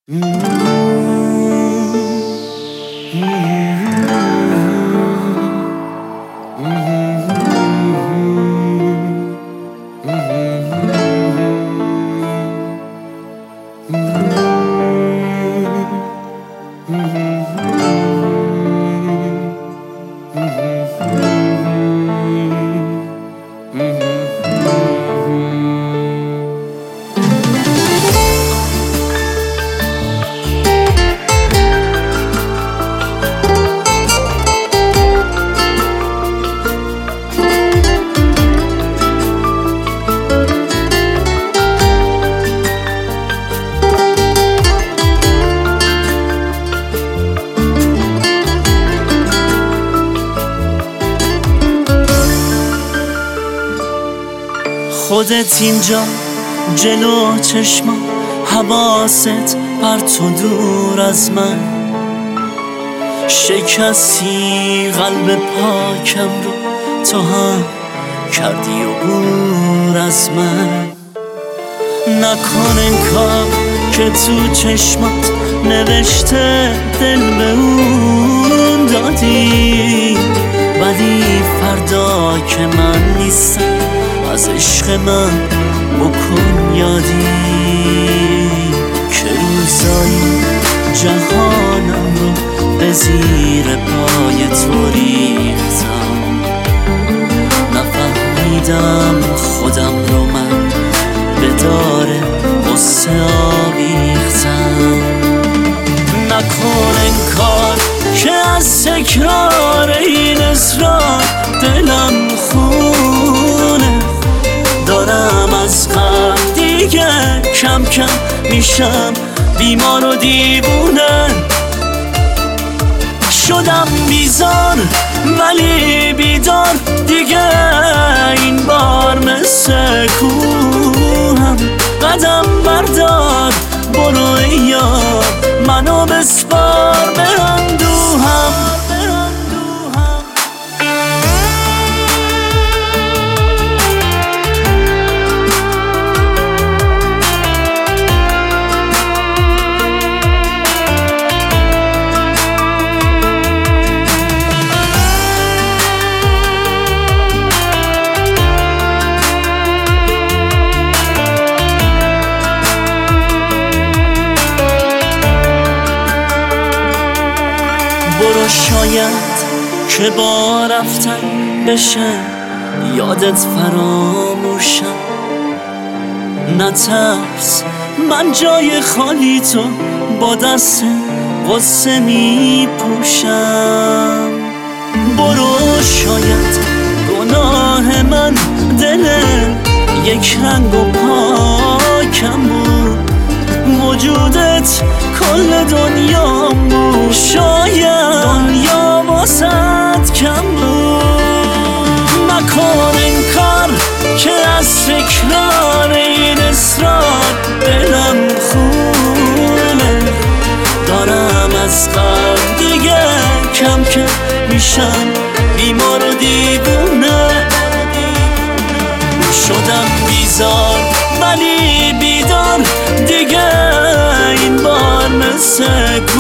خودت اینجا جلو چشمم، حواست بر تو دور از من، شکستی قلب پاکم رو تو هم کردی عبور از من. نکن انکار که تو چشمات نوشته دل به اون دادی، ولی فردا که من نیستم از عشق من بکن یادی، که روزایی جهانم رو به زیر پای تو ریختم، نفهمیدم خودم رو من به دار غصه آویختم. نکن انکار که از تکرار این اصرار دلم خونه، دارم از قلب دیگه کم کم میشم بیمار و دیوونه. شدم بیزار ولی بیدار دیگه، این بار مثل کوهم قدم بردار، برو ای یار منو بسپار به اندوهم. برو شاید که با رفتن بشه یادت فراموشم، نترس من جای خالی تو با دست غصه می پوشم. برو شاید گناه من دل یک رنگ و پاکم بود، وجودت کل دنیام بود، شاید دنیا واسد کم بود. نکن انکار که از تکرار این اصرار دلم خونه، دارم از قلب دیگه کم کم میشم بیمار و دیوونه. شدم بیزار ولی بیدار دیگه، این بار مثل